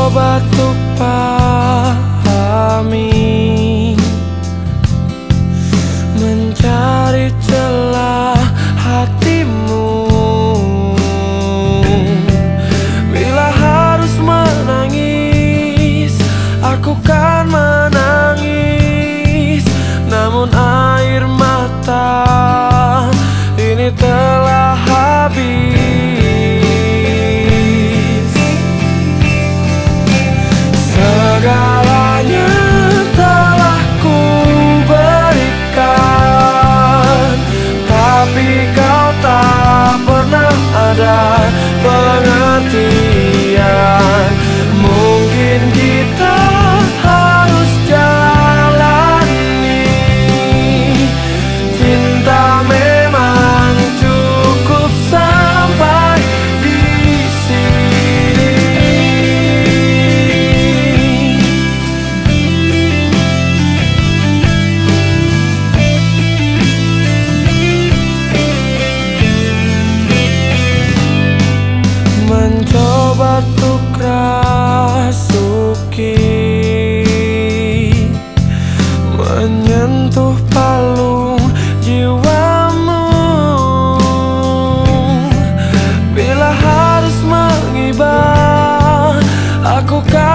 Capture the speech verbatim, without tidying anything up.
mencoba untuk pahami, mencari celah hatimu. Bila harus menangis, aku kan menangis. Namun air mata ini telah habis. Segalanya telah ku berikan, tapi kau tak pernah ada pengertian. Mungkin kita harus jalani, cinta memang cukup sampai di sini. Mencoba untuk rasuki, menyentuh palung jiwamu. Bila harus mengibah, aku kan